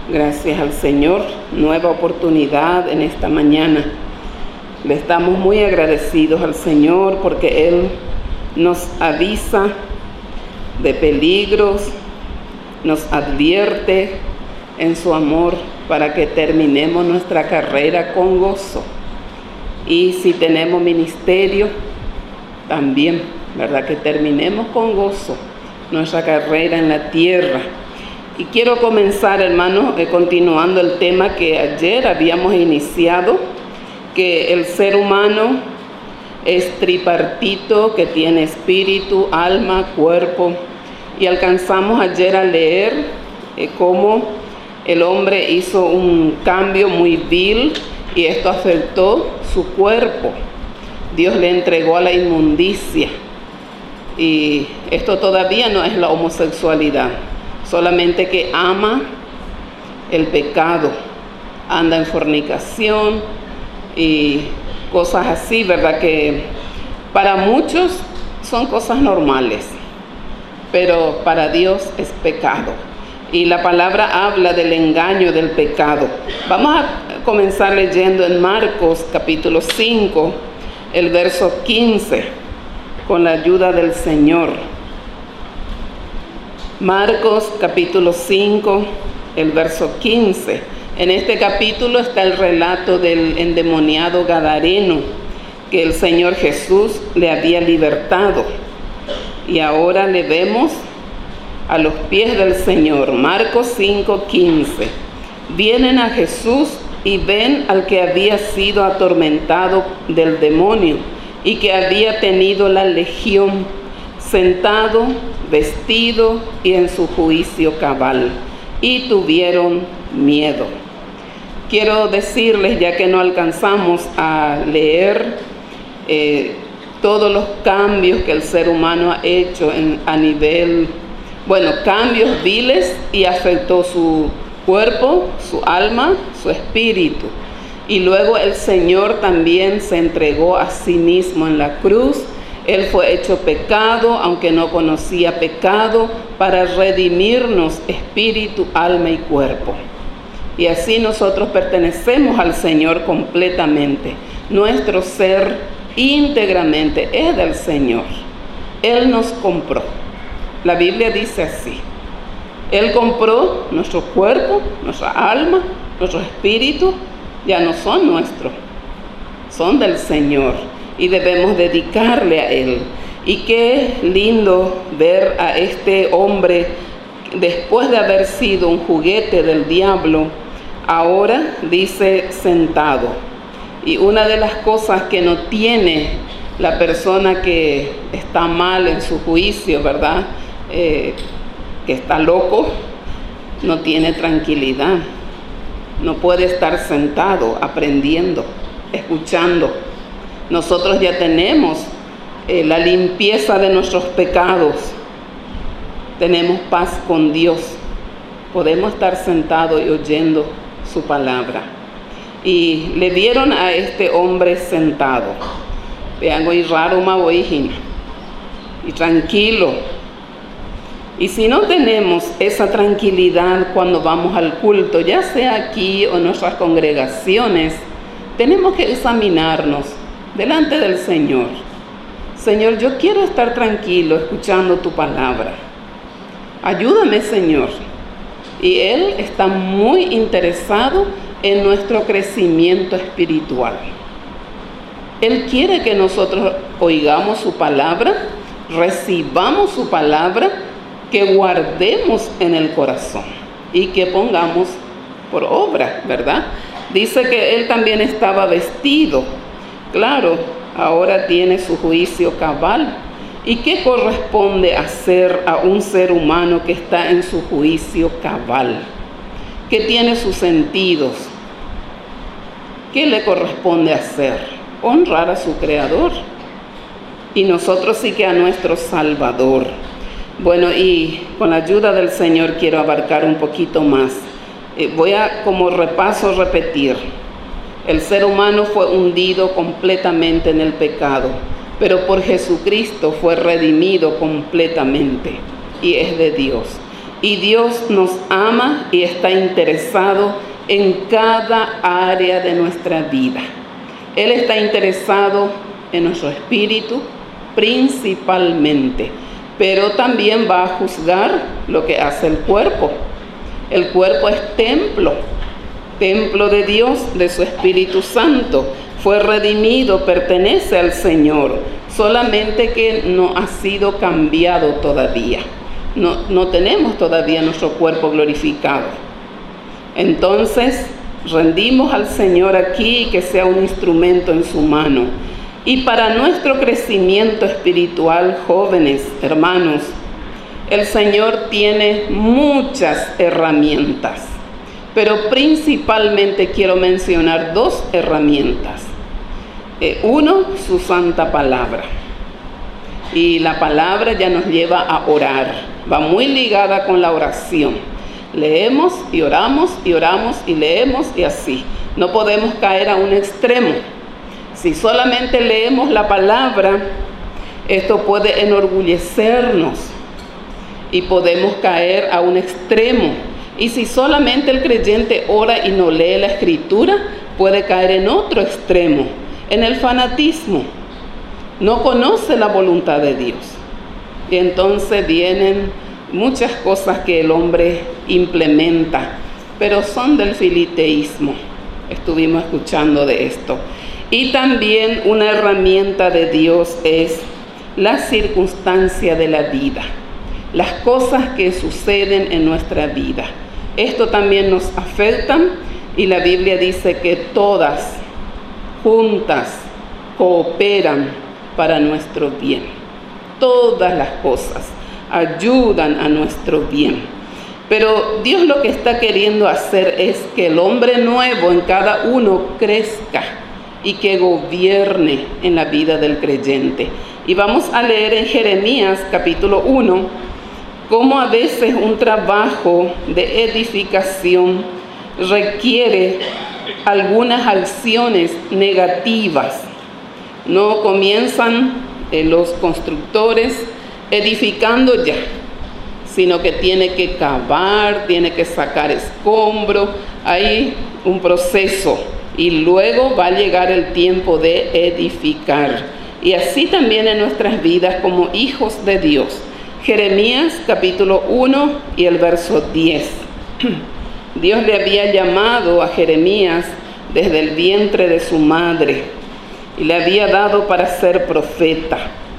Gracias al Señor, nueva oportunidad en esta mañana. Le estamos muy agradecidos al Señor porque Él nos avisa de peligros, nos advierte en su amor para que terminemos nuestra carrera con gozo. Y si tenemos ministerio, también, ¿verdad? Que terminemos con gozo nuestra carrera en la tierra. Y quiero comenzar, hermanos, continuando el tema que ayer habíamos iniciado, que el ser humano es tripartito, que tiene espíritu, alma, cuerpo. Y alcanzamos ayer a leer cómo el hombre hizo un cambio muy vil y esto afectó su cuerpo. Dios le entregó a la inmundicia. Y esto todavía no es la homosexualidad. Solamente que ama el pecado, anda en fornicación y cosas así, ¿verdad? Que para muchos son cosas normales, pero para Dios es pecado. Y la palabra habla del engaño del pecado. Vamos a comenzar leyendo en Marcos capítulo 5, el verso 15, con la ayuda del Señor. Marcos capítulo 5, el verso 15. En este capítulo está el relato del endemoniado gadareno que el Señor Jesús le había libertado. Y ahora le vemos a los pies del Señor. Marcos 5, 15. Vienen a Jesús y ven al que había sido atormentado del demonio y que había tenido la legión, sentado, vestido y en su juicio cabal, y tuvieron miedo. Quiero decirles, ya que no alcanzamos a leer todos los cambios que el ser humano ha hecho a nivel, cambios viles, y afectó su cuerpo, su alma, su espíritu. Y luego el Señor también se entregó a sí mismo en la cruz. Él fue hecho pecado, aunque no conocía pecado, para redimirnos espíritu, alma y cuerpo. Y así nosotros pertenecemos al Señor completamente. Nuestro ser íntegramente es del Señor. Él nos compró. La Biblia dice así. Él compró nuestro cuerpo, nuestra alma, nuestro espíritu. Ya no son nuestros, son del Señor. Y debemos dedicarle a Él. Y qué lindo ver a este hombre, después de haber sido un juguete del diablo, ahora dice sentado. Y una de las cosas que no tiene la persona que está mal en su juicio, ¿verdad? Que está loco, no tiene tranquilidad. No puede estar sentado aprendiendo, escuchando. Nosotros ya tenemos la limpieza de nuestros pecados. Tenemos paz con Dios. Podemos estar sentados y oyendo su palabra. Y le vieron a este hombre sentado. Vean, hoy raro, y tranquilo. Y si no tenemos esa tranquilidad cuando vamos al culto, ya sea aquí o en nuestras congregaciones, tenemos que examinarnos delante del Señor. Señor, yo quiero estar tranquilo escuchando tu palabra. Ayúdame, Señor. Y Él está muy interesado en nuestro crecimiento espiritual. Él quiere que nosotros oigamos su palabra, recibamos su palabra, que guardemos en el corazón y que pongamos por obra, ¿verdad? Dice que Él también estaba vestido. Claro, ahora tiene su juicio cabal. ¿Y qué corresponde hacer a un ser humano que está en su juicio cabal? Que tiene sus sentidos. ¿Qué le corresponde hacer? Honrar a su Creador. Y nosotros sí que a nuestro Salvador. Bueno, y con la ayuda del Señor quiero abarcar un poquito más. Voy a, como repaso, repetir. El ser humano fue hundido completamente en el pecado, pero por Jesucristo fue redimido completamente y es de Dios. Y Dios nos ama y está interesado en cada área de nuestra vida. Él está interesado en nuestro espíritu principalmente, pero también va a juzgar lo que hace el cuerpo. El cuerpo es templo de Dios, de su Espíritu Santo. Fue redimido, pertenece al Señor, solamente que no ha sido cambiado todavía. No tenemos todavía nuestro cuerpo glorificado. Entonces, rendimos al Señor aquí, que sea un instrumento en su mano. Y para nuestro crecimiento espiritual, jóvenes, hermanos, el Señor tiene muchas herramientas, pero principalmente quiero mencionar 2 herramientas. Uno, su santa palabra. Y la palabra ya nos lleva a orar, va muy ligada con la oración. Leemos y oramos y oramos y leemos y así. No podemos caer a un extremo. Si solamente leemos la palabra, esto puede enorgullecernos y podemos caer a un extremo. Y si solamente el creyente ora y no lee la Escritura, puede caer en otro extremo, en el fanatismo. No conoce la voluntad de Dios. Y entonces vienen muchas cosas que el hombre implementa, pero son del filiteísmo. Estuvimos escuchando de esto. Y también una herramienta de Dios es la circunstancia de la vida, las cosas que suceden en nuestra vida. Esto también nos afecta y la Biblia dice que todas juntas cooperan para nuestro bien. Todas las cosas ayudan a nuestro bien. Pero Dios lo que está queriendo hacer es que el hombre nuevo en cada uno crezca y que gobierne en la vida del creyente. Y vamos a leer en Jeremías capítulo 1, cómo a veces un trabajo de edificación requiere algunas acciones negativas. No comienzan los constructores edificando ya, sino que tiene que cavar, tiene que sacar escombro, hay un proceso y luego va a llegar el tiempo de edificar. Y así también en nuestras vidas como hijos de Dios. Jeremías capítulo 1 y el verso 10. Dios le había llamado a Jeremías desde el vientre de su madre y le había dado para ser profeta.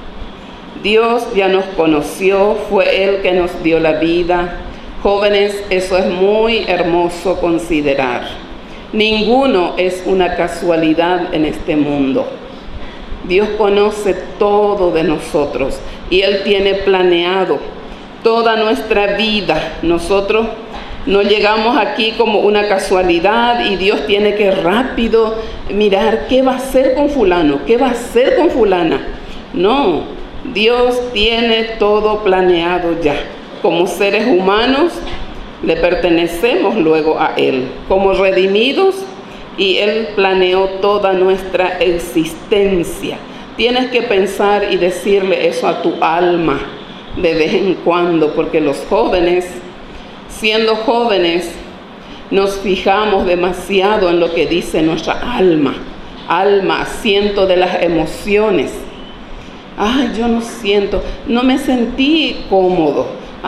Dios ya nos conoció, fue Él que nos dio la vida. Jóvenes, eso es muy hermoso considerar. Ninguno es una casualidad en este mundo. Dios conoce todo de nosotros y Él tiene planeado toda nuestra vida. Nosotros no llegamos aquí como una casualidad y Dios tiene que rápido mirar qué va a hacer con fulano, qué va a hacer con fulana. No, Dios tiene todo planeado ya. Como seres humanos le pertenecemos luego a Él, como redimidos, y Él planeó toda nuestra existencia. Tienes que pensar y decirle eso a tu alma de vez en cuando, porque los jóvenes, siendo jóvenes, nos fijamos demasiado en lo que dice nuestra alma, asiento de las emociones. Ay, yo no siento, no me sentí cómodo.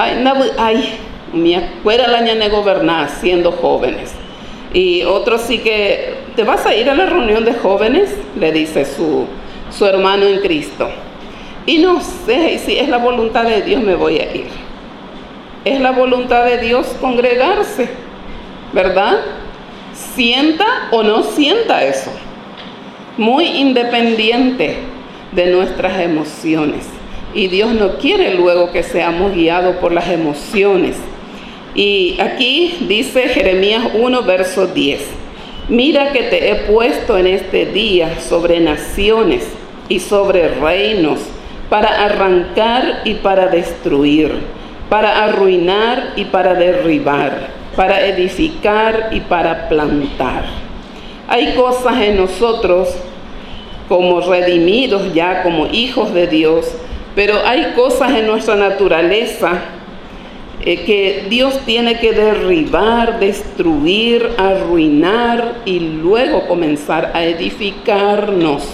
Me acuerdo el año de gobernar siendo jóvenes. Y otro sí que, ¿te vas a ir a la reunión de jóvenes? Le dice su hermano en Cristo. Y no sé, si es la voluntad de Dios me voy a ir. Es la voluntad de Dios congregarse, ¿verdad? Sienta o no sienta eso. Muy independiente de nuestras emociones. Y Dios no quiere luego que seamos guiados por las emociones. Y aquí dice Jeremías 1, verso 10. Mira que te he puesto en este día sobre naciones y sobre reinos, para arrancar y para destruir, para arruinar y para derribar, para edificar y para plantar. Hay cosas en nosotros como redimidos ya, como hijos de Dios, pero hay cosas en nuestra naturaleza que Dios tiene que derribar, destruir, arruinar y luego comenzar a edificarnos.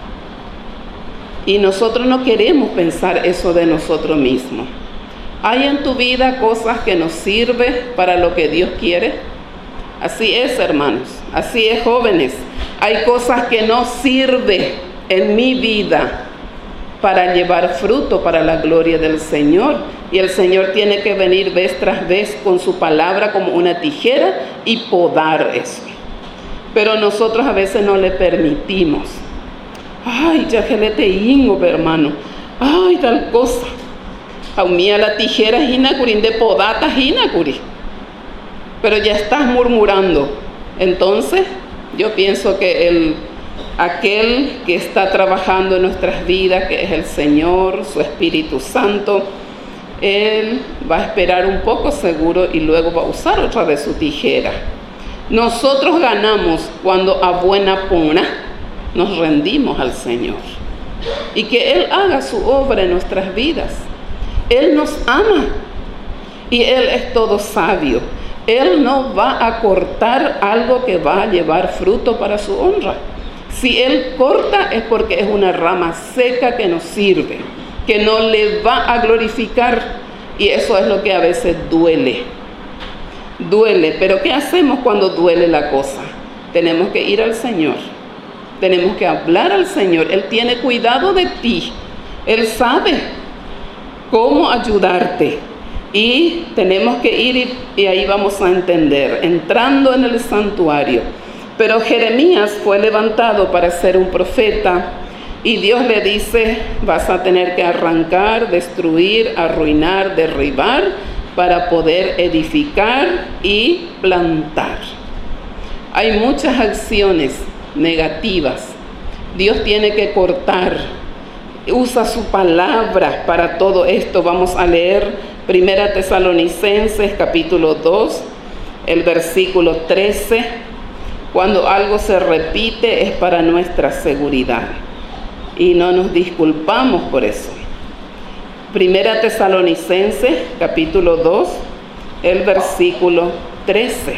Y nosotros no queremos pensar eso de nosotros mismos. ¿Hay en tu vida cosas que nos sirven para lo que Dios quiere? Así es, hermanos, así es, jóvenes. Hay cosas que no sirven en mi vida para llevar fruto para la gloria del Señor. Y el Señor tiene que venir vez tras vez con su palabra como una tijera y podar eso. Pero nosotros a veces no le permitimos. Ay, ya que le te ingo, hermano. Ay, tal cosa. A mí a la tijera jinacurín de podata jinacurí. Pero ya estás murmurando. Entonces, yo pienso que aquel que está trabajando en nuestras vidas, que es el Señor, su Espíritu Santo, Él va a esperar un poco seguro y luego va a usar otra vez su tijera. Nosotros ganamos cuando a buena pona nos rendimos al Señor y que Él haga su obra en nuestras vidas. Él nos ama y Él es todo sabio. Él no va a cortar algo que va a llevar fruto para su honra. Si Él corta es porque es una rama seca que nos sirve, que no le va a glorificar, y eso es lo que a veces duele. Duele, pero ¿qué hacemos cuando duele la cosa? Tenemos que ir al Señor, tenemos que hablar al Señor. Él tiene cuidado de ti, Él sabe cómo ayudarte, y tenemos que ir y ahí vamos a entender, entrando en el santuario. Pero Jeremías fue levantado para ser un profeta y Dios le dice, vas a tener que arrancar, destruir, arruinar, derribar para poder edificar y plantar. Hay muchas acciones negativas. Dios tiene que cortar. Usa su palabra para todo esto. Vamos a leer 1 Tesalonicenses capítulo 2, el versículo 13. Cuando algo se repite es para nuestra seguridad y no nos disculpamos por eso. 1 Tesalonicenses capítulo 2, el versículo 13.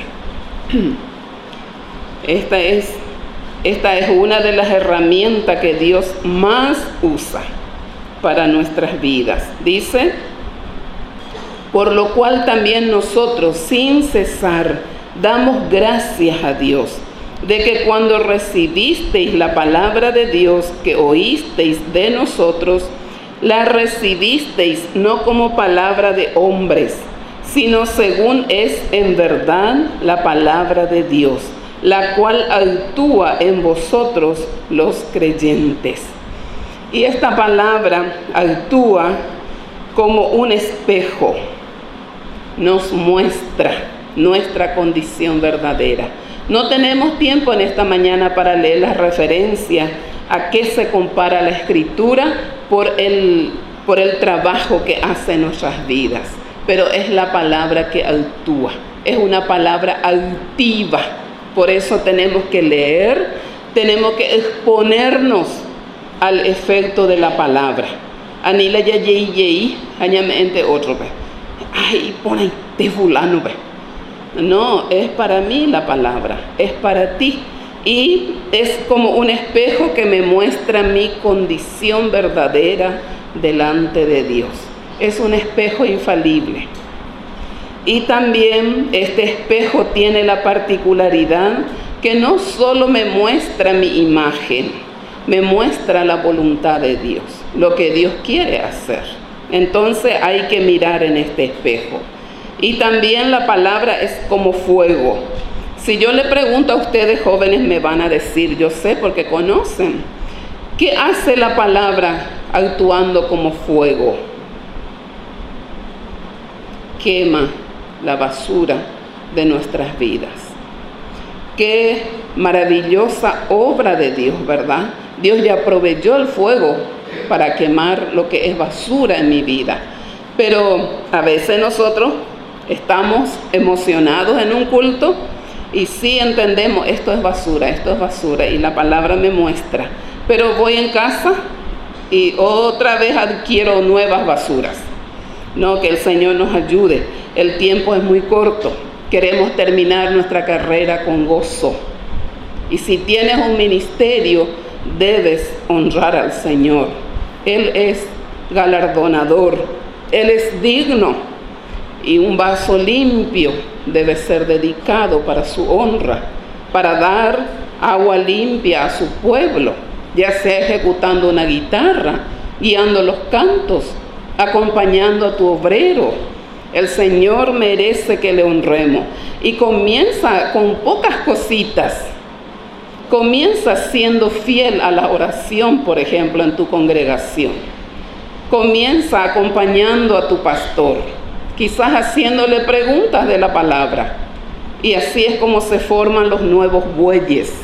Esta es una de las herramientas que Dios más usa para nuestras vidas. Dice, por lo cual también nosotros sin cesar damos gracias a Dios, de que cuando recibisteis la palabra de Dios que oísteis de nosotros, la recibisteis no como palabra de hombres, sino según es en verdad la palabra de Dios, la cual actúa en vosotros los creyentes. Y esta palabra actúa como un espejo, nos muestra nuestra condición verdadera. No tenemos tiempo en esta mañana para leer las referencias a qué se compara la Escritura por el trabajo que hace en nuestras vidas, pero es la palabra que actúa, es una palabra activa. Por eso tenemos que leer, tenemos que exponernos al efecto de la palabra. Anila ya yei, añamente otro ve. Ay, pon ahí de fulano ve. No, es para mí la palabra, es para ti. Y es como un espejo que me muestra mi condición verdadera delante de Dios. Es un espejo infalible. Y también este espejo tiene la particularidad que no solo me muestra mi imagen, me muestra la voluntad de Dios, lo que Dios quiere hacer. Entonces hay que mirar en este espejo. Y también la palabra es como fuego. Si yo le pregunto a ustedes jóvenes, me van a decir, yo sé porque conocen. ¿Qué hace la palabra actuando como fuego? Quema la basura de nuestras vidas. Qué maravillosa obra de Dios, ¿verdad? Dios ya proveyó el fuego para quemar lo que es basura en mi vida. Pero a veces nosotros estamos emocionados en un culto y sí entendemos, esto es basura, y la palabra me muestra. Pero voy en casa y otra vez adquiero nuevas basuras. No, que el Señor nos ayude. El tiempo es muy corto. Queremos terminar nuestra carrera con gozo. Y si tienes un ministerio, debes honrar al Señor. Él es galardonador. Él es digno. Y un vaso limpio debe ser dedicado para su honra, para dar agua limpia a su pueblo, ya sea ejecutando una guitarra, guiando los cantos, acompañando a tu obrero. El Señor merece que le honremos. Y comienza con pocas cositas. Comienza siendo fiel a la oración, por ejemplo, en tu congregación. Comienza acompañando a tu pastor, quizás haciéndole preguntas de la palabra. Y así es como se forman los nuevos bueyes.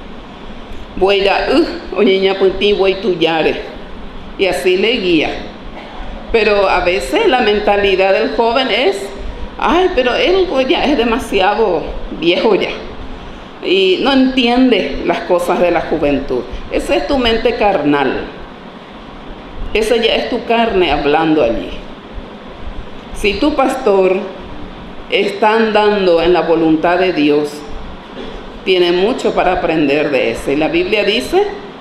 Y así le guía. Pero a veces la mentalidad del joven es, pero él ya es demasiado viejo ya. Y no entiende las cosas de la juventud. Esa es tu mente carnal. Esa ya es tu carne hablando allí. Si tu pastor está andando en la voluntad de Dios, tiene mucho para aprender de eso. Y la Biblia dice,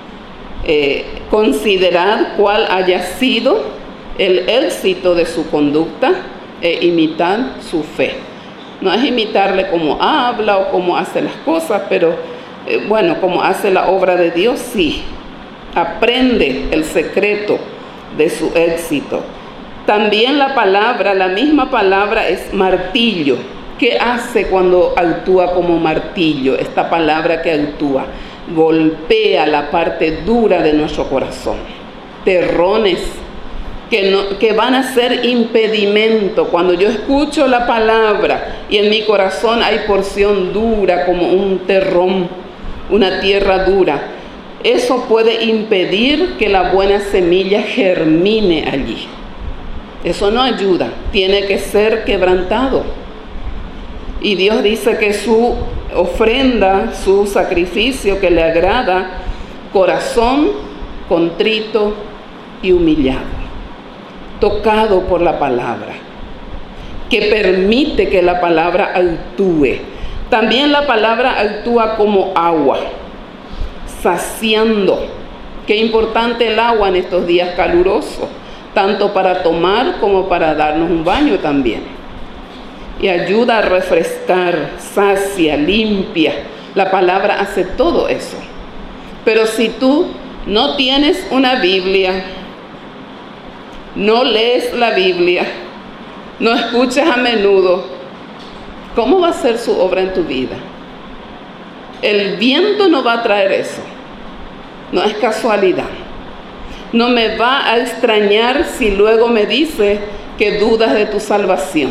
considerad cuál haya sido el éxito de su conducta e imitad su fe. No es imitarle como habla o como hace las cosas, pero como hace la obra de Dios, sí. Aprende el secreto de su éxito. También la misma palabra es martillo. ¿Qué hace cuando actúa como martillo? Esta palabra que actúa, golpea la parte dura de nuestro corazón. Terrones que van a ser impedimento. Cuando yo escucho la palabra y en mi corazón hay porción dura como un terrón, una tierra dura, eso puede impedir que la buena semilla germine allí. Eso no ayuda, tiene que ser quebrantado. Y Dios dice que su ofrenda, su sacrificio que le agrada, corazón contrito y humillado, tocado por la palabra, que permite que la palabra actúe. También la palabra actúa como agua, saciando. Qué importante el agua en estos días calurosos, tanto para tomar como para darnos un baño también. Y ayuda a refrescar, sacia, limpia. La palabra hace todo eso. Pero si tú no tienes una Biblia, no lees la Biblia, no escuchas a menudo, ¿cómo va a ser su obra en tu vida? El viento no va a traer eso. No es casualidad. No me va a extrañar si luego me dice que dudas de tu salvación.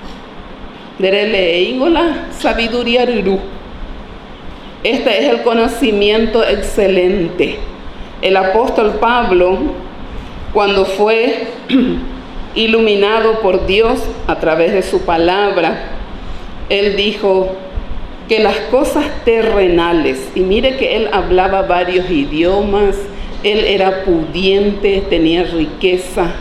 La sabiduría rurú. Este es el conocimiento excelente. El apóstol Pablo, cuando fue iluminado por Dios a través de su palabra, él dijo que las cosas terrenales, y mire que él hablaba varios idiomas, él era pudiente, tenía riqueza,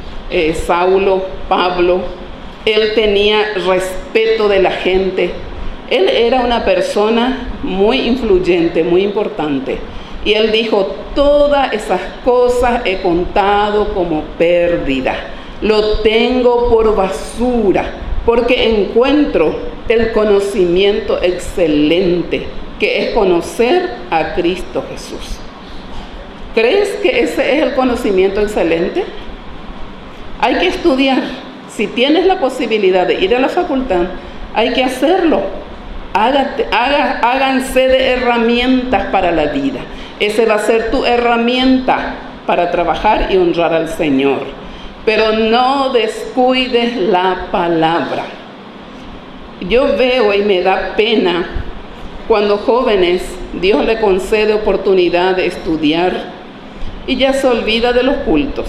Pablo, él tenía respeto de la gente, él era una persona muy influyente, muy importante. Y él dijo, todas esas cosas he contado como pérdida, lo tengo por basura, porque encuentro el conocimiento excelente, que es conocer a Cristo Jesús. ¿Crees que ese es el conocimiento excelente? Hay que estudiar. Si tienes la posibilidad de ir a la facultad, hay que hacerlo. Háganse de herramientas para la vida. Esa va a ser tu herramienta para trabajar y honrar al Señor. Pero no descuides la palabra. Yo veo y me da pena cuando jóvenes Dios le concede oportunidad de estudiar y ya se olvida de los cultos.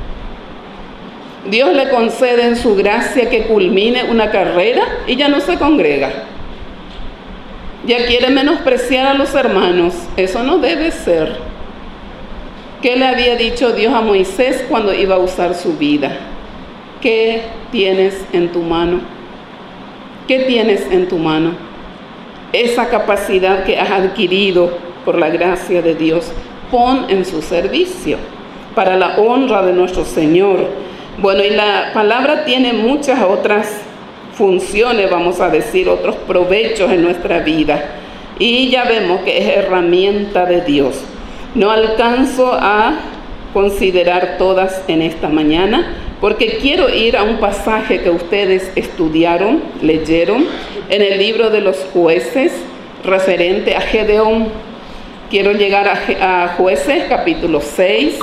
Dios le concede en su gracia que culmine una carrera y ya no se congrega. Ya quiere menospreciar a los hermanos. Eso no debe ser. ¿Qué le había dicho Dios a Moisés cuando iba a usar su vida? ¿Qué tienes en tu mano? ¿Qué tienes en tu mano? Esa capacidad que has adquirido por la gracia de Dios, pon en su servicio para la honra de nuestro Señor. Bueno, y la palabra tiene muchas otras funciones, vamos a decir, otros provechos en nuestra vida. Y ya vemos que es herramienta de Dios. No alcanzo a considerar todas en esta mañana, porque quiero ir a un pasaje que ustedes estudiaron, leyeron, en el libro de los Jueces, referente a Gedeón. Quiero llegar a Jueces, capítulo 6.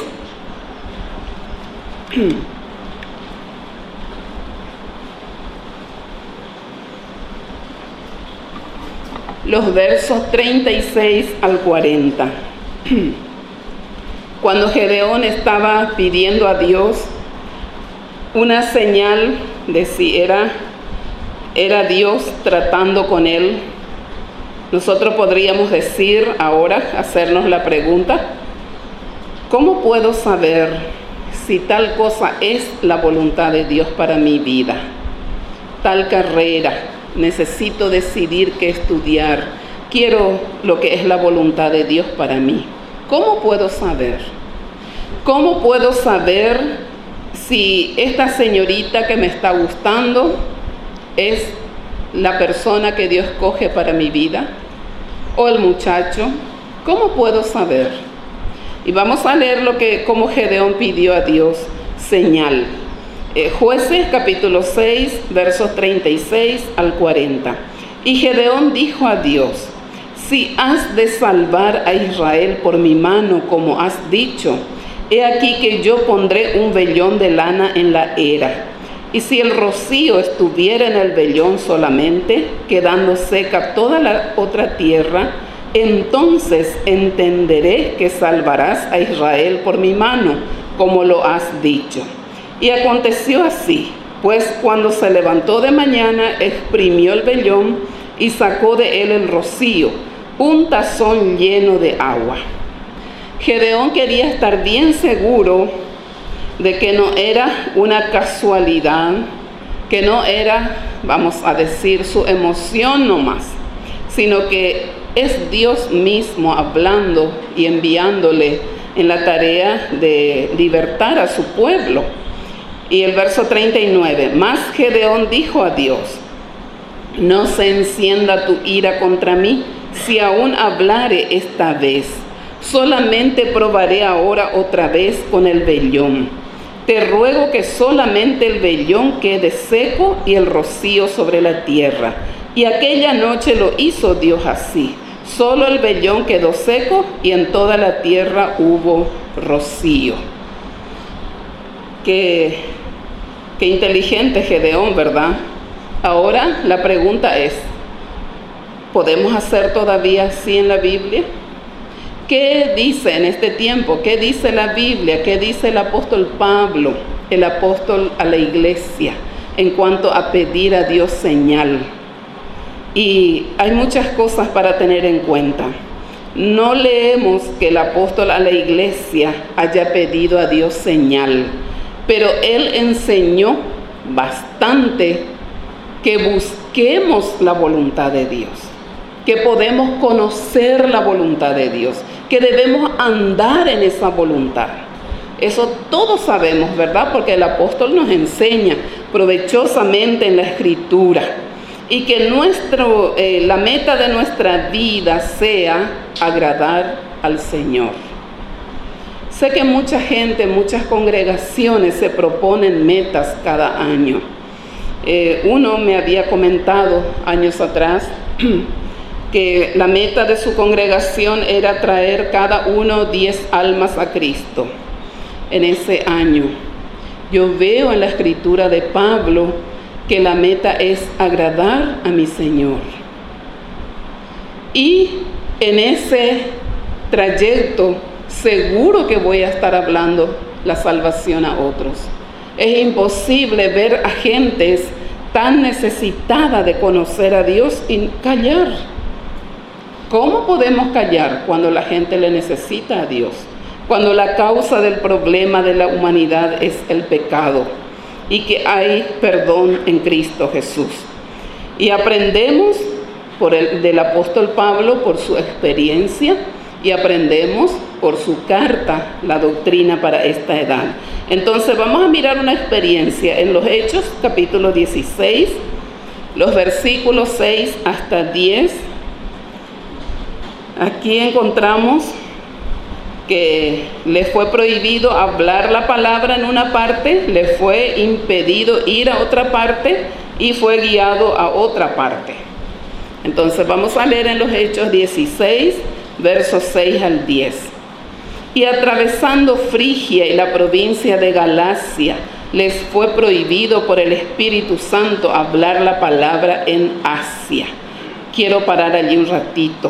Los versos 36 al 40. Cuando Gedeón estaba pidiendo a Dios una señal de si era Dios tratando con él, nosotros podríamos decir ahora, hacernos la pregunta: ¿cómo puedo saber si tal cosa es la voluntad de Dios para mi vida? Tal carrera, necesito decidir qué estudiar, quiero lo que es la voluntad de Dios para mí. ¿Cómo puedo saber? ¿Cómo puedo saber si esta señorita que me está gustando es la persona que Dios escoge para mi vida? ¿O el muchacho? ¿Cómo puedo saber? Y vamos a leer cómo Gedeón pidió a Dios señal. Jueces capítulo 6, versos 36 al 40. Y Gedeón dijo a Dios: si has de salvar a Israel por mi mano, como has dicho, he aquí que yo pondré un vellón de lana en la era. Y si el rocío estuviera en el vellón solamente, quedando seca toda la otra tierra, entonces entenderé que salvarás a Israel por mi mano, como lo has dicho. Y aconteció así, pues cuando se levantó de mañana, exprimió el vellón y sacó de él el rocío, un tazón lleno de agua. Gedeón quería estar bien seguro de que no era una casualidad, que no era, vamos a decir, su emoción nomás, sino que es Dios mismo hablando y enviándole en la tarea de libertar a su pueblo. Y el verso 39, mas Gedeón dijo a Dios: no se encienda tu ira contra mí, si aún hablare esta vez. Solamente probaré ahora otra vez con el vellón. Te ruego que solamente el vellón quede seco y el rocío sobre la tierra. Y aquella noche lo hizo Dios así. Solo el vellón quedó seco y en toda la tierra hubo rocío. Qué inteligente Gedeón, ¿verdad? Ahora la pregunta es: ¿podemos hacer todavía así en la Biblia? ¿Qué dice en este tiempo? ¿Qué dice la Biblia? ¿Qué dice el apóstol Pablo, el apóstol a la iglesia, en cuanto a pedir a Dios señal? Y hay muchas cosas para tener en cuenta. No leemos que el apóstol a la iglesia haya pedido a Dios señal, pero él enseñó bastante que busquemos la voluntad de Dios, que podemos conocer la voluntad de Dios, que debemos andar en esa voluntad. Eso todos sabemos, ¿verdad? Porque el apóstol nos enseña provechosamente en la Escritura. Y que la meta de nuestra vida sea agradar al Señor. Sé que mucha gente, muchas congregaciones se proponen metas cada año. Uno me había comentado años atrás que la meta de su congregación era traer cada uno 10 almas a Cristo en ese año. Yo veo en la Escritura de Pablo que la meta es agradar a mi Señor. Y en ese trayecto seguro que voy a estar hablando la salvación a otros. Es imposible ver a gentes tan necesitadas de conocer a Dios y callar. ¿Cómo podemos callar cuando la gente le necesita a Dios? Cuando la causa del problema de la humanidad es el pecado. y que hay perdón en Cristo Jesús. Y aprendemos del apóstol Pablo por su experiencia y aprendemos por su carta la doctrina para esta edad. Entonces vamos a mirar una experiencia en los Hechos, capítulo 16, los versículos 6 hasta 10. Aquí encontramos que le fue prohibido hablar la palabra en una parte, le fue impedido ir a otra parte y fue guiado a otra parte. Entonces vamos a leer en los Hechos 16, versos 6 al 10. Y atravesando Frigia y la provincia de Galacia, les fue prohibido por el Espíritu Santo hablar la palabra en Asia. Quiero parar allí un ratito.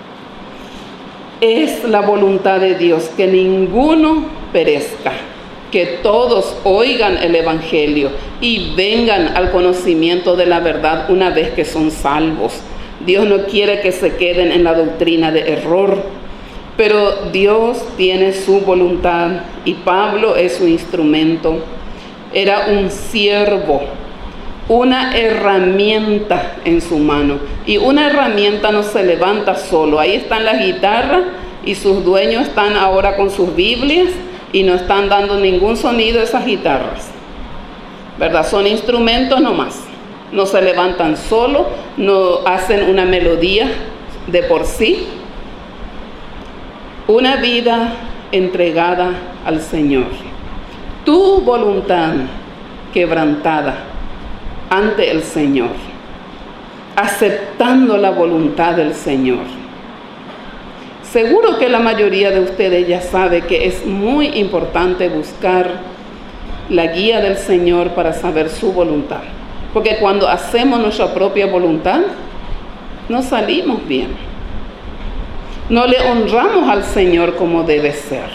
Es la voluntad de Dios que ninguno perezca, que todos oigan el Evangelio y vengan al conocimiento de la verdad una vez que son salvos. Dios no quiere que se queden en la doctrina de error, pero Dios tiene su voluntad y Pablo es su instrumento. Era un siervo, una herramienta en su mano. Y una herramienta no se levanta solo. Ahí están las guitarras y sus dueños están ahora con sus Biblias y no están dando ningún sonido esas guitarras, ¿verdad? Son instrumentos nomás. No se levantan solo, no hacen una melodía de por sí. Una vida entregada al Señor. Tu voluntad quebrantada ante el Señor, aceptando la voluntad del Señor. Seguro que la mayoría de ustedes ya sabe que es muy importante buscar la guía del Señor para saber su voluntad. Porque cuando hacemos nuestra propia voluntad, no salimos bien. No le honramos al Señor como debe ser.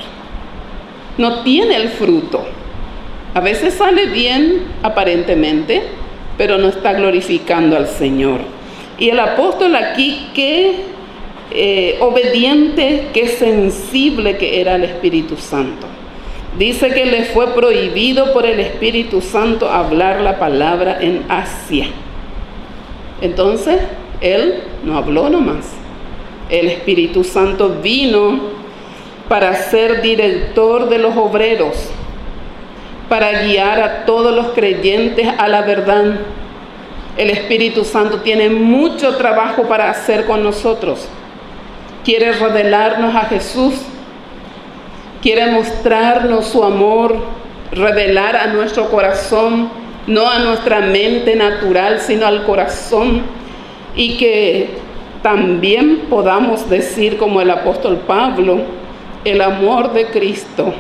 No tiene el fruto. A veces sale bien aparentemente, pero no está glorificando al Señor. Y el apóstol aquí, qué obediente, qué sensible que era el Espíritu Santo. Dice que le fue prohibido por el Espíritu Santo hablar la palabra en Asia. Entonces, él no habló nomás. El Espíritu Santo vino para ser director de los obreros, para guiar a todos los creyentes a la verdad. El Espíritu Santo tiene mucho trabajo para hacer con nosotros. Quiere revelarnos a Jesús. Quiere mostrarnos su amor, revelar a nuestro corazón, no a nuestra mente natural, sino al corazón. Y que también podamos decir como el apóstol Pablo, el amor de Cristo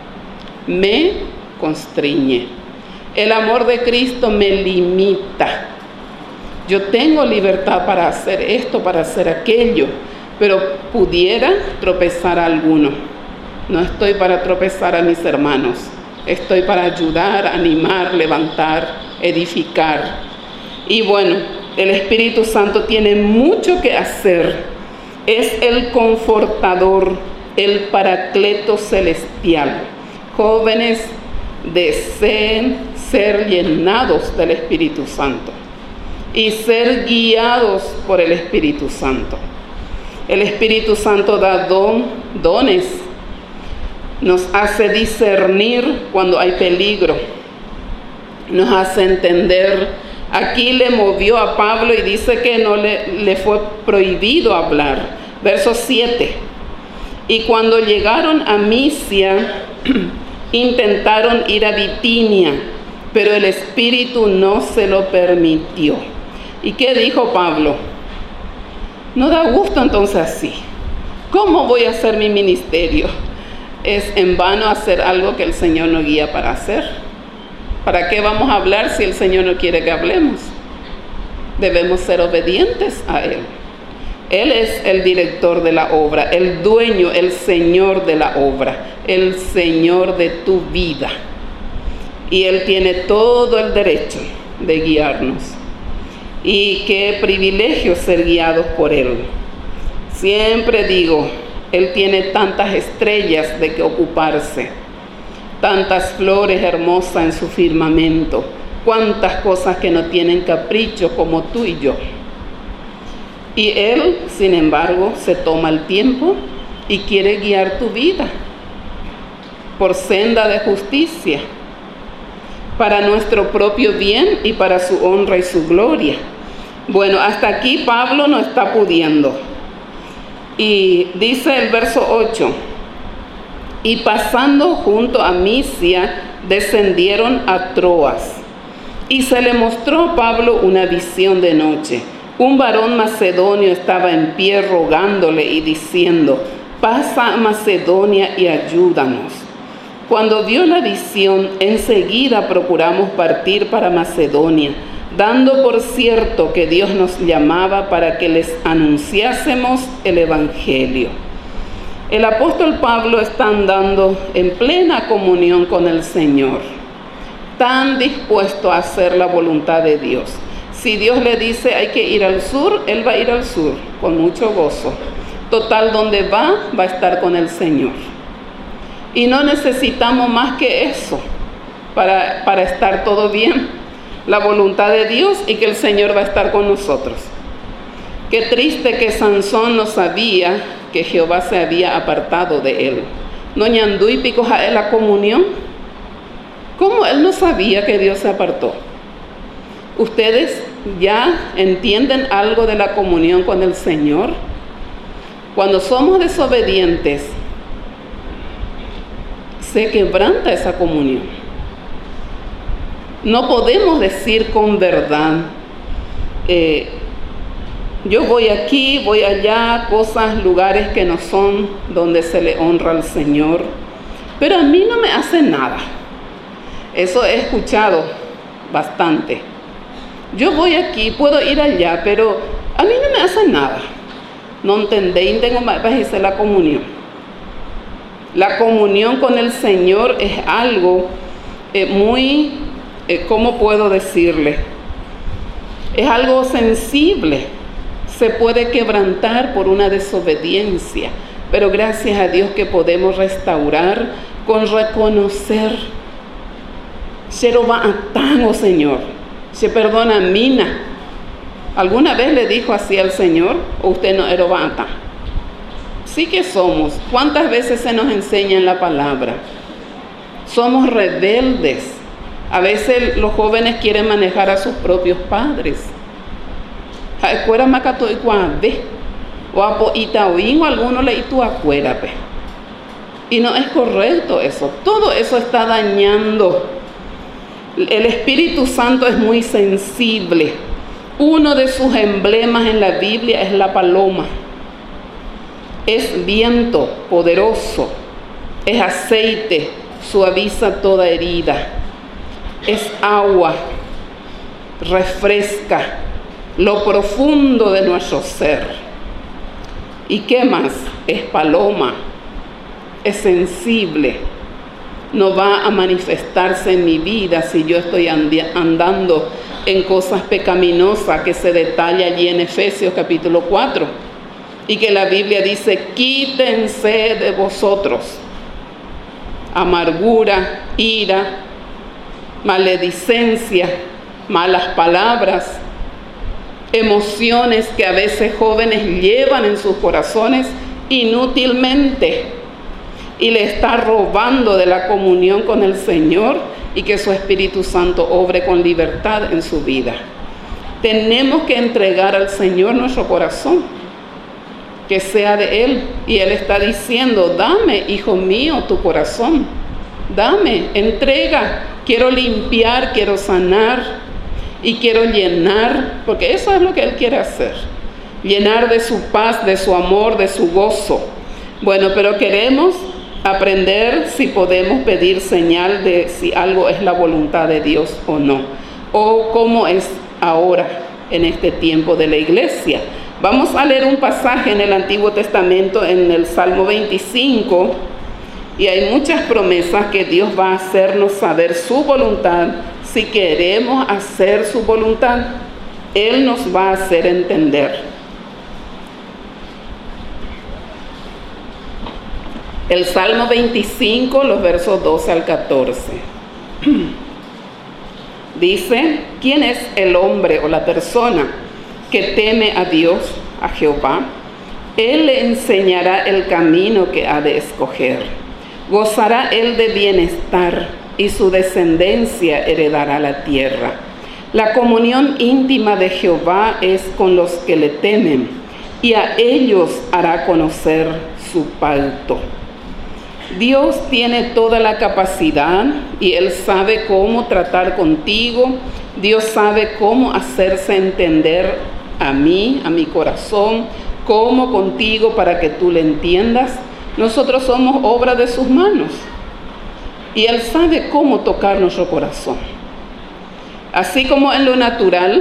me constriñe. El amor de Cristo me limita. Yo tengo libertad para hacer esto, para hacer aquello, pero pudiera tropezar a alguno. No estoy para tropezar a mis hermanos. Estoy para ayudar, animar, levantar, edificar. Y bueno, el Espíritu Santo tiene mucho que hacer. Es el confortador, el paracleto celestial. Jóvenes, deseen ser llenados del Espíritu Santo y ser guiados por el Espíritu Santo. El Espíritu Santo da dones. Nos hace discernir cuando hay peligro. Nos hace entender. Aquí le movió a Pablo y dice que no le fue prohibido hablar. Verso 7. Y cuando llegaron a Misia, intentaron ir a Bitinia, pero el Espíritu no se lo permitió. ¿Y qué dijo Pablo? No da gusto entonces así. ¿Cómo voy a hacer mi ministerio? Es en vano hacer algo que el Señor nos guía para hacer. ¿Para qué vamos a hablar si el Señor no quiere que hablemos? Debemos ser obedientes a Él. Él es el director de la obra, el dueño, el Señor de la obra, el Señor de tu vida. Y Él tiene todo el derecho de guiarnos. Y qué privilegio ser guiados por Él. Siempre digo, Él tiene tantas estrellas de que ocuparse. tantas flores hermosas en su firmamento, cuántas cosas que no tienen capricho como tú y yo. Y Él, sin embargo, se toma el tiempo y quiere guiar tu vida por senda de justicia, para nuestro propio bien y para su honra y su gloria. Bueno, hasta aquí Pablo no está pudiendo. Y dice el verso 8, y pasando junto a Misia, descendieron a Troas. Y se le mostró a Pablo una visión de noche. Un varón macedonio estaba en pie rogándole y diciendo, pasa a Macedonia y ayúdanos. Cuando vio la visión, enseguida procuramos partir para Macedonia, dando por cierto que Dios nos llamaba para que les anunciásemos el Evangelio. El apóstol Pablo está andando en plena comunión con el Señor, tan dispuesto a hacer la voluntad de Dios. Si Dios le dice hay que ir al sur, él va a ir al sur con mucho gozo. Total, donde va a estar con el Señor. Y no necesitamos más que eso para estar todo bien. La voluntad de Dios y que el Señor va a estar con nosotros. Qué triste que Sansón no sabía que Jehová se había apartado de él. No ñandui pico a la comunión. ¿Cómo él no sabía que Dios se apartó? ¿Ustedes ya entienden algo de la comunión con el Señor? Cuando somos desobedientes, se quebranta esa comunión. No podemos decir con verdad, yo voy aquí, voy allá, cosas, lugares que no son donde se le honra al Señor, pero a mí no me hace nada. Eso he escuchado bastante. Yo voy aquí, puedo ir allá, pero a mí no me hace nada. No entendéis, tengo más para la comunión. La comunión con el Señor es algo muy, ¿cómo puedo decirle? Es algo sensible. Se puede quebrantar por una desobediencia, pero gracias a Dios que podemos restaurar con reconocer. Se lo va a tan, oh Señor, se perdona mina. ¿Alguna vez le dijo así al Señor? ¿O usted no lo va a tan? Sí que somos. ¿Cuántas veces se nos enseña en la palabra? Somos rebeldes. A veces los jóvenes quieren manejar a sus propios padres. O alguno le tu acuérape. Y no es correcto eso. Todo eso está dañando. El Espíritu Santo es muy sensible. Uno de sus emblemas en la Biblia es la paloma. Es viento poderoso. Es aceite, suaviza toda herida. Es agua, refresca lo profundo de nuestro ser. ¿Y qué más? Es paloma, es sensible. No va a manifestarse en mi vida si yo estoy andando en cosas pecaminosas que se detalla allí en Efesios capítulo 4 y que la Biblia dice, quítense de vosotros amargura, ira, maledicencia, malas palabras, emociones que a veces jóvenes llevan en sus corazones inútilmente y le está robando de la comunión con el Señor y que su Espíritu Santo obre con libertad en su vida. Tenemos que entregar al Señor nuestro corazón, que sea de Él, y Él está diciendo, dame, hijo mío, tu corazón, dame, entrega, quiero limpiar, quiero sanar y quiero llenar, porque eso es lo que Él quiere hacer, llenar de su paz, de su amor, de su gozo. Bueno, pero queremos aprender si podemos pedir señal de si algo es la voluntad de Dios o no, o cómo es ahora en este tiempo de la iglesia. Vamos a leer un pasaje en el Antiguo Testamento, en el Salmo 25, y hay muchas promesas que Dios va a hacernos saber su voluntad. Si queremos hacer su voluntad, Él nos va a hacer entender. El Salmo 25, los versos 12 al 14. Dice, ¿quién es el hombre o la persona que teme a Dios, a Jehová? Él le enseñará el camino que ha de escoger. Gozará él de bienestar y su descendencia heredará la tierra. La comunión íntima de Jehová es con los que le temen, y a ellos hará conocer su pacto. Dios tiene toda la capacidad y Él sabe cómo tratar contigo. Dios sabe cómo hacerse entender a mí, a mi corazón, cómo contigo para que tú le entiendas. Nosotros somos obra de sus manos y Él sabe cómo tocar nuestro corazón. Así como en lo natural,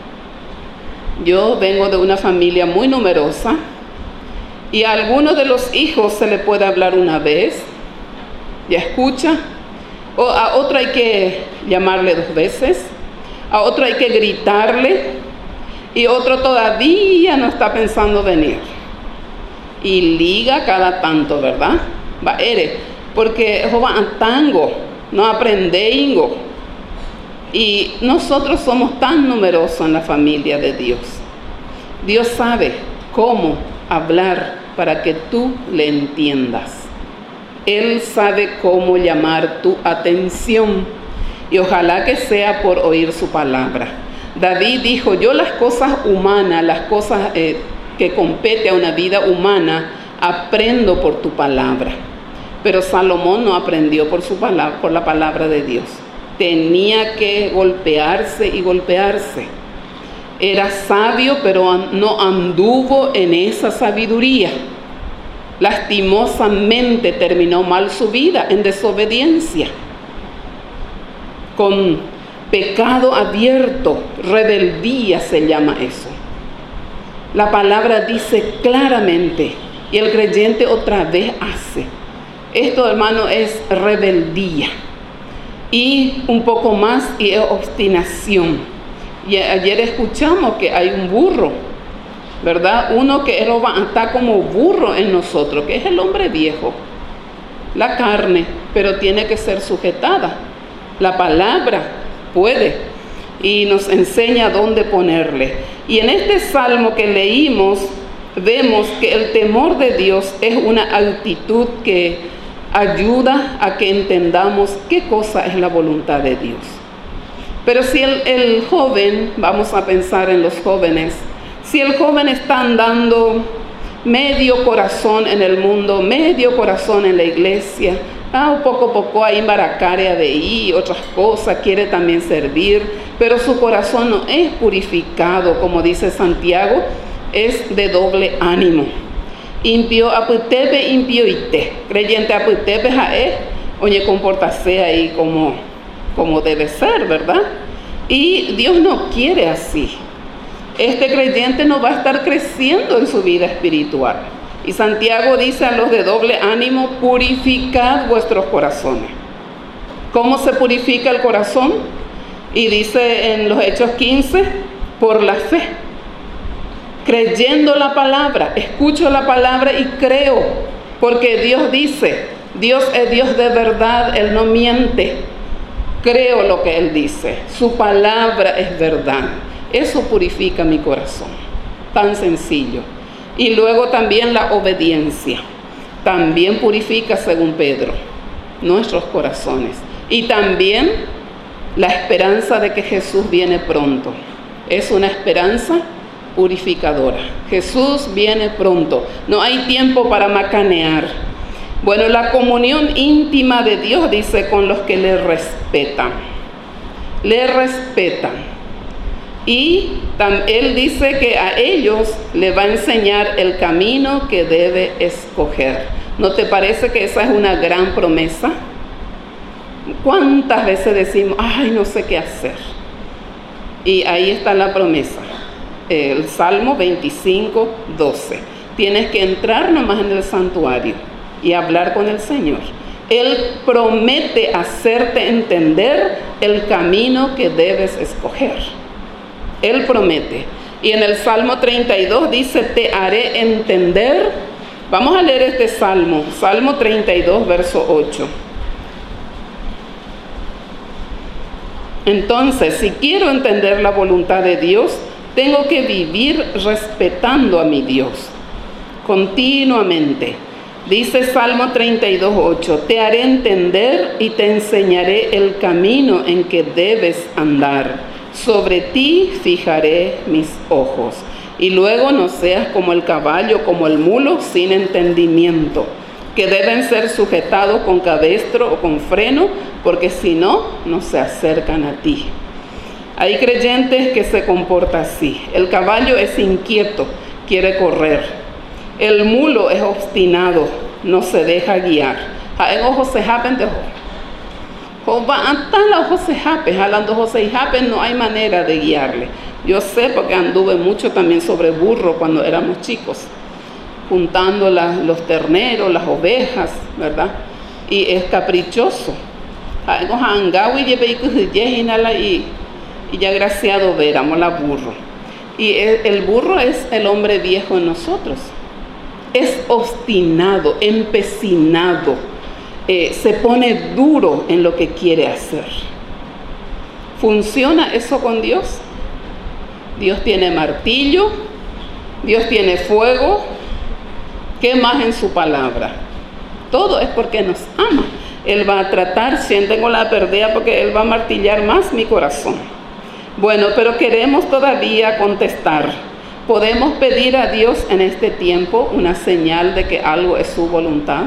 yo vengo de una familia muy numerosa y a alguno de los hijos se le puede hablar una vez, ya escucha, o a otro hay que llamarle 2 veces, a otro hay que gritarle y otro todavía no está pensando venir. Y liga cada tanto, ¿verdad? Va, porque joven tango, no aprendeingo. Y nosotros somos tan numerosos en la familia de Dios. Dios sabe cómo hablar para que tú le entiendas. Él sabe cómo llamar tu atención y ojalá que sea por oír su palabra. David dijo, yo las cosas humanas, las cosas que compete a una vida humana, aprendo por tu palabra. Pero Salomón no aprendió por su palabra, por la palabra de Dios. Tenía que golpearse y golpearse. Era sabio, pero no anduvo en esa sabiduría. Lastimosamente terminó mal su vida, en desobediencia, con pecado abierto, rebeldía se llama eso. La palabra dice claramente, y el creyente otra vez hace. Esto, hermano, es rebeldía. Y un poco más, y es obstinación. Y ayer escuchamos que hay un burro, ¿verdad? Uno que está como burro en nosotros, que es el hombre viejo, la carne, pero tiene que ser sujetada. La palabra puede y nos enseña dónde ponerle. Y en este salmo que leímos, vemos que el temor de Dios es una actitud que ayuda a que entendamos qué cosa es la voluntad de Dios. Pero si el joven, vamos a pensar en los jóvenes, si el joven está andando medio corazón en el mundo, medio corazón en la iglesia, poco a poco ahí embaracaria de ahí, otras cosas, quiere también servir, pero su corazón no es purificado, como dice Santiago, es de doble ánimo. Impio aputepe, impio ite. Creyente aputepe jae, oye, comportarse ahí como debe ser, ¿verdad? Y Dios no quiere así. Este creyente no va a estar creciendo en su vida espiritual. Y Santiago dice a los de doble ánimo, purificad vuestros corazones. ¿Cómo se purifica el corazón? Y dice en los Hechos 15, por la fe. Creyendo la palabra, escucho la palabra y creo, porque Dios dice, Dios es Dios de verdad, Él no miente. Creo lo que Él dice, su palabra es verdad. Eso purifica mi corazón, tan sencillo. Y luego también la obediencia, también purifica, según Pedro, nuestros corazones. Y también la esperanza de que Jesús viene pronto. Es una esperanza purificadora. Jesús viene pronto. No hay tiempo para macanear. Bueno, la comunión íntima de Dios, dice, con los que le respetan. Le respetan. Y Él dice que a ellos le va a enseñar el camino que debe escoger. ¿No te parece que esa es una gran promesa? ¿Cuántas veces decimos, ay, no sé qué hacer? Y ahí está la promesa. El Salmo 25, 12. Tienes que entrar nomás en el santuario y hablar con el Señor. Él promete hacerte entender el camino que debes escoger. Él promete. Y en el Salmo 32 dice, te haré entender Vamos a leer este salmo, Salmo 32, verso 8. Entonces, si quiero entender la voluntad de Dios, tengo que vivir respetando a mi Dios continuamente. Dice Salmo 32, 8, te haré entender y te enseñaré el camino en que debes andar. Sobre ti fijaré mis ojos. Y luego no seas como el caballo, como el mulo, sin entendimiento, que deben ser sujetados con cabestro o con freno, porque si no, no se acercan a ti. Hay creyentes que se comportan así. El caballo es inquieto, quiere correr. El mulo es obstinado, no se deja guiar. En ojos se japen de no hay manera de guiarle. Yo sé porque anduve mucho también sobre burro cuando éramos chicos, juntando los terneros, las ovejas, ¿verdad? Y es caprichoso. Y ya graciado veramos la burro. Y el burro es el hombre viejo en nosotros. Es obstinado, empecinado, se pone duro en lo que quiere hacer. ¿Funciona eso con Dios? Dios tiene martillo, Dios tiene fuego. ¿Qué más en su palabra? Todo es porque nos ama. Él va a tratar, sienten con la perdida, porque Él va a martillar más mi corazón. Bueno, pero queremos todavía contestar. ¿Podemos pedir a Dios en este tiempo una señal de que algo es su voluntad?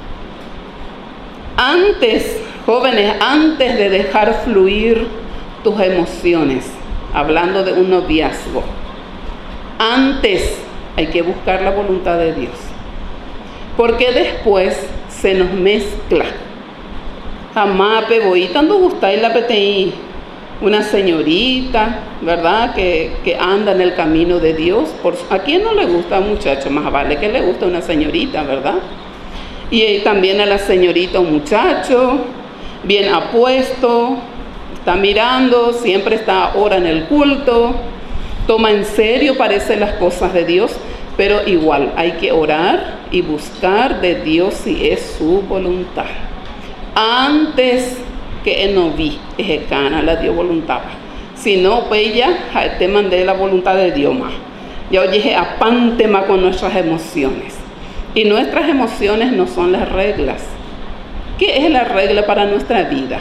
Antes, jóvenes, antes de dejar fluir tus emociones, hablando de un noviazgo, antes hay que buscar la voluntad de Dios. Porque después se nos mezcla. Jamás peboita no gusta y la PTI. Una señorita, ¿verdad? Que anda en el camino de Dios. ¿A quién no le gusta a un muchacho? Más vale que le gusta una señorita, ¿verdad? Y también a la señorita un muchacho, bien apuesto, está mirando, siempre está ahora en el culto, toma en serio, parece las cosas de Dios, pero igual hay que orar y buscar de Dios si es su voluntad. Antes que no vi, ejecana la dio voluntad. Si no, pues ya te mandé la voluntad de Dios más. Ya oye, apante más con nuestras emociones. Y nuestras emociones no son las reglas. ¿Qué es la regla para nuestra vida?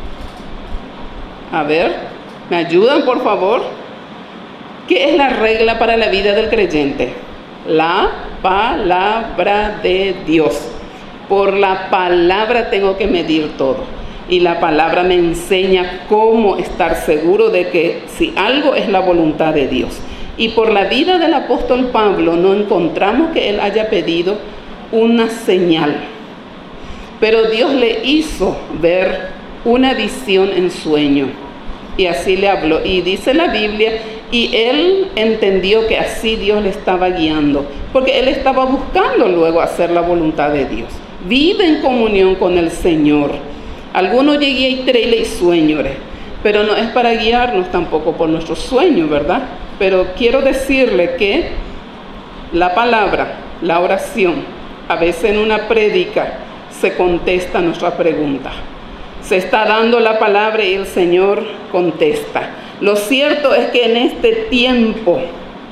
A ver, ¿me ayudan por favor? ¿Qué es la regla para la vida del creyente? La palabra de Dios. Por la palabra tengo que medir todo. Y la palabra me enseña cómo estar seguro de que si algo es la voluntad de Dios. Y por la vida del apóstol Pablo no encontramos que él haya pedido una señal. Pero Dios le hizo ver una visión en sueño. Y así le habló. Y dice la Biblia, y él entendió que así Dios le estaba guiando. Porque él estaba buscando luego hacer la voluntad de Dios. Vive en comunión con el Señor. Algunos llegué y trele y sueños, pero no es para guiarnos tampoco por nuestros sueños, ¿verdad? Pero quiero decirle que la palabra, la oración, a veces en una prédica se contesta nuestra pregunta. Se está dando la palabra y el Señor contesta. Lo cierto es que en este tiempo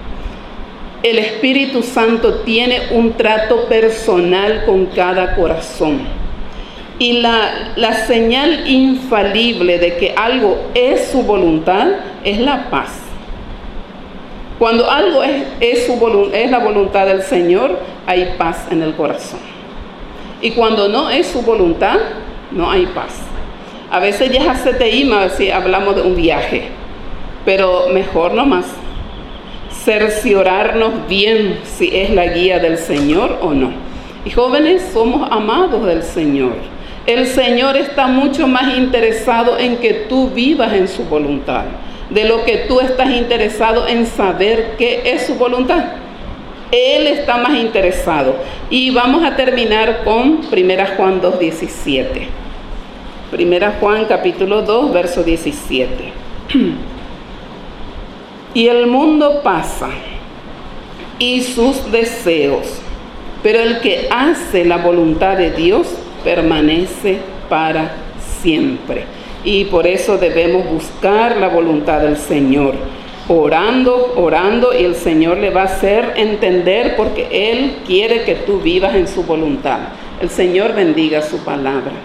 el Espíritu Santo tiene un trato personal con cada corazón. Y la señal infalible de que algo es su voluntad es la paz. Cuando algo es la voluntad del Señor, hay paz en el corazón. Y cuando no es su voluntad, no hay paz. A veces ya se te ima si hablamos de un viaje, pero mejor nomás cerciorarnos bien si es la guía del Señor o no. Y jóvenes, somos amados del Señor. El Señor está mucho más interesado en que tú vivas en su voluntad, de lo que tú estás interesado en saber qué es su voluntad. Él está más interesado. Y vamos a terminar con 1 Juan 2:17. 1 Juan capítulo 2, verso 17. Y el mundo pasa, y sus deseos, pero el que hace la voluntad de Dios permanece para siempre. Y por eso debemos buscar la voluntad del Señor, orando, y el Señor le va a hacer entender, porque Él quiere que tú vivas en su voluntad. El Señor bendiga su palabra.